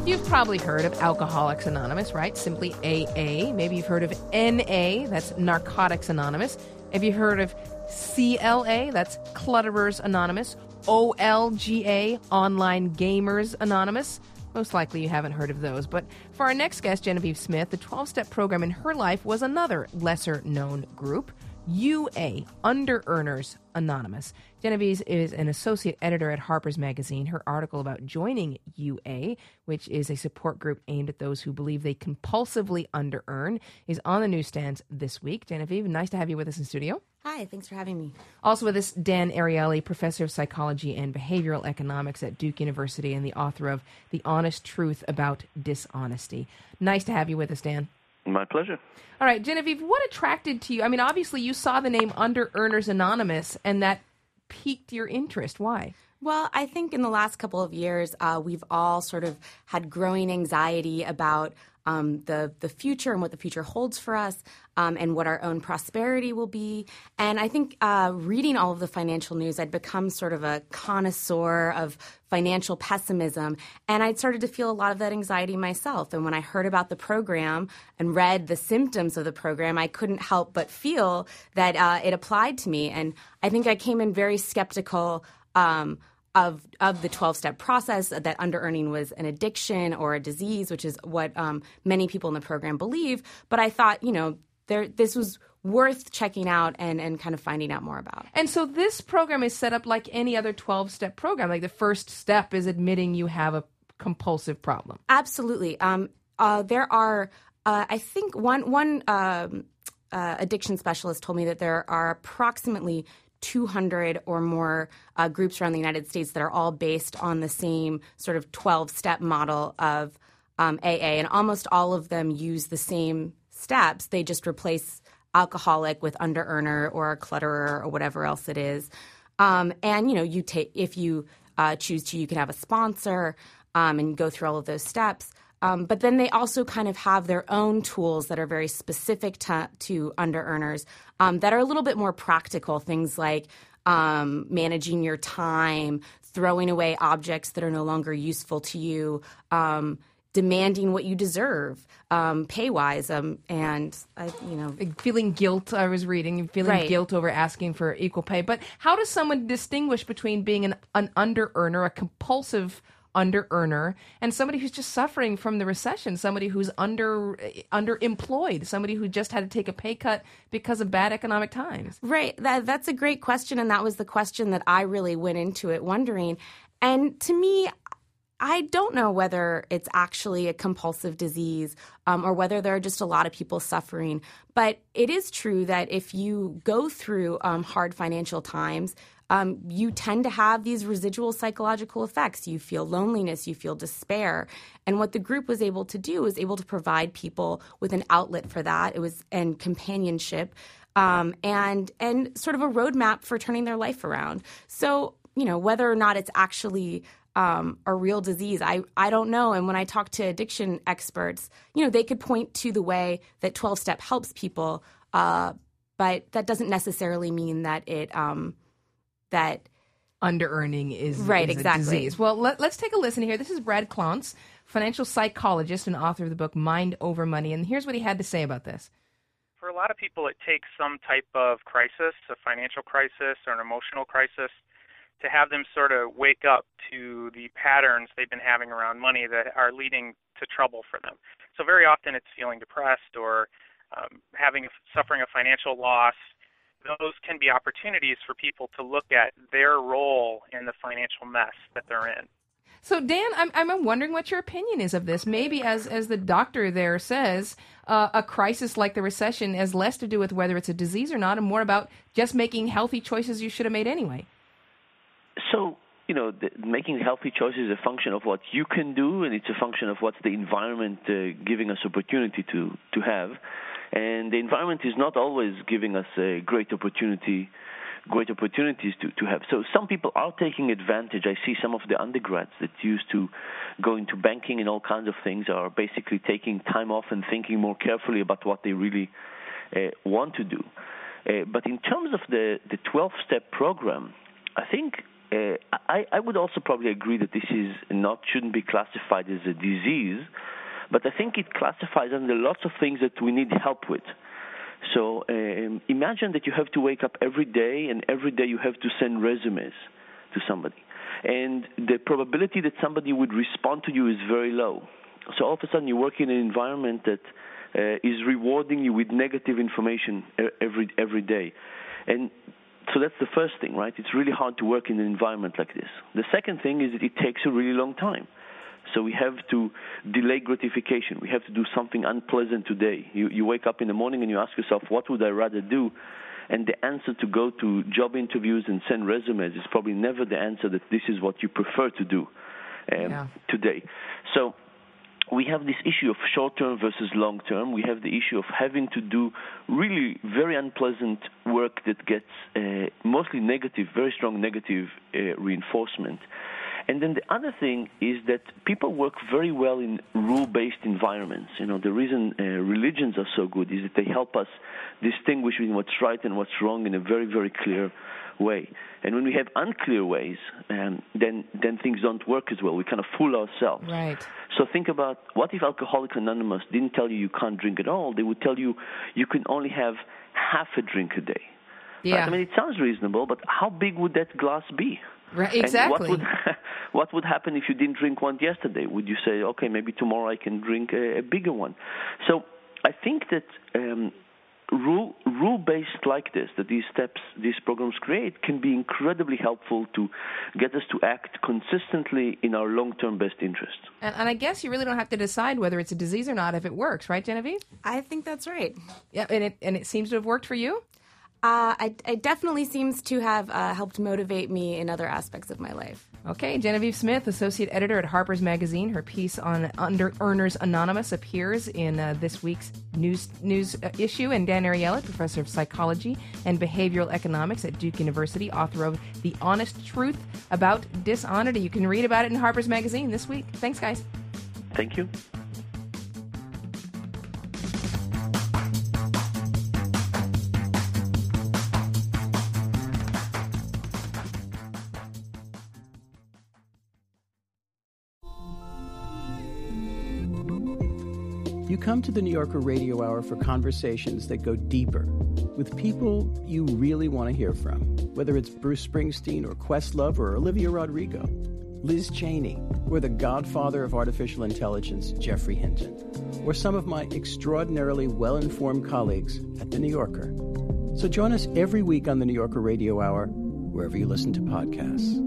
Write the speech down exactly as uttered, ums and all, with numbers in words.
You've probably heard of Alcoholics Anonymous, right? Simply A A. Maybe you've heard of N A, that's Narcotics Anonymous. Have you heard of C L A, that's Clutterers Anonymous? O L G A, Online Gamers Anonymous? Most likely you haven't heard of those. But for our next guest, Genevieve Smith, the twelve-step program in her life was another lesser-known group, U A, Under Earners Anonymous. Genevieve is an associate editor at Harper's Magazine. Her article about joining U A, which is a support group aimed at those who believe they compulsively under-earn, is on the newsstands this week. Genevieve, nice to have you with us in studio. Hi, thanks for having me. Also with us, Dan Ariely, professor of psychology and behavioral economics at Duke University and the author of The Honest Truth About Dishonesty. Nice to have you with us, Dan. My pleasure. All right, Genevieve, what attracted to you? I mean, obviously you saw the name Under Earners Anonymous, and that piqued your interest. Why? Well, I think in the last couple of years, uh, we've all sort of had growing anxiety about um, the the future and what the future holds for us, um, and what our own prosperity will be. And I think uh, reading all of the financial news, I'd become sort of a connoisseur of financial pessimism, and I'd started to feel a lot of that anxiety myself. And when I heard about the program and read the symptoms of the program, I couldn't help but feel that uh, it applied to me. And I think I came in very skeptical Um, of of the twelve-step process, that under-earning was an addiction or a disease, which is what um, many people in the program believe. But I thought, you know, there this was worth checking out and, and kind of finding out more about. And so this program is set up like any other twelve-step program. Like the first step is admitting you have a compulsive problem. Absolutely. Um, uh, there are, uh, I think, one, one um, uh, addiction specialist told me that there are approximately two hundred or more uh, groups around the United States that are all based on the same sort of twelve-step model of um, A A, and almost all of them use the same steps. They just replace alcoholic with under-earner or a clutterer or whatever else it is. Um, and, you know, you take if you uh, choose to, you can have a sponsor um, and go through all of those steps. Um, but then they also kind of have their own tools that are very specific to, to under-earners um, that are a little bit more practical, things like um, managing your time, throwing away objects that are no longer useful to you, um, demanding what you deserve, um, pay-wise, um, and, uh, you know. Feeling guilt, I was reading, feeling Right. guilt over asking for equal pay. But how does someone distinguish between being an, an under-earner, a compulsive under-earner, and somebody who's just suffering from the recession, somebody who's under underemployed, somebody who just had to take a pay cut because of bad economic times? Right. That, that's a great question, and that was the question that I really went into it wondering. And to me, I don't know whether it's actually a compulsive disease um, or whether there are just a lot of people suffering. But it is true that if you go through um, hard financial times, Um, you tend to have these residual psychological effects. You feel loneliness, you feel despair. And what the group was able to do was able to provide people with an outlet for that. It was and companionship um, and and sort of a roadmap for turning their life around. So, you know, whether or not it's actually um, a real disease, I, I don't know. And when I talk to addiction experts, you know, they could point to the way that twelve-step helps people, uh, but that doesn't necessarily mean that it um, – that under-earning is, right, is exactly. a disease. Well, let, let's take a listen here. This is Brad Klontz, financial psychologist and author of the book Mind Over Money, and here's what he had to say about this. For a lot of people, it takes some type of crisis, a financial crisis or an emotional crisis, to have them sort of wake up to the patterns they've been having around money that are leading to trouble for them. So very often it's feeling depressed or um, having suffering a financial loss. Those can be opportunities for people to look at their role in the financial mess that they're in. So, Dan, I'm I'm wondering what your opinion is of this. Maybe, as as the doctor there says, uh, a crisis like the recession has less to do with whether it's a disease or not and more about just making healthy choices you should have made anyway. So, you know, the, making healthy choices is a function of what you can do, and it's a function of what's the environment uh, giving us opportunity to, to have. And the environment is not always giving us a great opportunity, great opportunities to, to have. So some people are taking advantage. I see some of the undergrads that used to go into banking and all kinds of things are basically taking time off and thinking more carefully about what they really uh, want to do. Uh, but in terms of the, the twelve-step program, I think uh, I, I would also probably agree that this is not shouldn't be classified as a disease, but I think it classifies under lots of things that we need help with. So um, imagine that you have to wake up every day, and every day you have to send resumes to somebody. And the probability that somebody would respond to you is very low. So all of a sudden you work in an environment that uh, is rewarding you with negative information every every day. And so that's the first thing, right? It's really hard to work in an environment like this. The second thing is that it takes a really long time. So we have to delay gratification. We have to do something unpleasant today. You, you wake up in the morning and you ask yourself, what would I rather do? And the answer to go to job interviews and send resumes is probably never the answer that this is what you prefer to do um, yeah. today. So we have this issue of short-term versus long-term. We have the issue of having to do really very unpleasant work that gets uh, mostly negative, very strong negative uh, reinforcement. And then the other thing is that people work very well in rule-based environments. You know, the reason uh, religions are so good is that they help us distinguish between what's right and what's wrong in a very, very clear way. And when we have unclear ways, um, then then things don't work as well. We kind of fool ourselves. Right. So think about, what if Alcoholics Anonymous didn't tell you you can't drink at all? They would tell you you can only have half a drink a day. Yeah. Right? I mean, it sounds reasonable, but how big would that glass be? Right, exactly. And what would, what would happen if you didn't drink one yesterday? Would you say, okay, maybe tomorrow I can drink a, a bigger one? So I think that um, rule, rule-based like this, that these steps, these programs create, can be incredibly helpful to get us to act consistently in our long-term best interest. And, and I guess you really don't have to decide whether it's a disease or not if it works, right, Genevieve? I think that's right. Yeah, and it and it seems to have worked for you? Uh, I, it definitely seems to have uh, helped motivate me in other aspects of my life. Okay, Genevieve Smith, associate editor at Harper's Magazine. Her piece on Under Earners Anonymous appears in uh, this week's news news uh, issue. And Dan Ariely, professor of psychology and behavioral economics at Duke University, author of The Honest Truth About Dishonesty. You can read about it in Harper's Magazine this week. Thanks, guys. Thank you. You come to the New Yorker Radio Hour for conversations that go deeper with people you really want to hear from, whether it's Bruce Springsteen or Questlove or Olivia Rodrigo, Liz Cheney, or the godfather of artificial intelligence, Geoffrey Hinton, or some of my extraordinarily well-informed colleagues at The New Yorker. So join us every week on the New Yorker Radio Hour, wherever you listen to podcasts.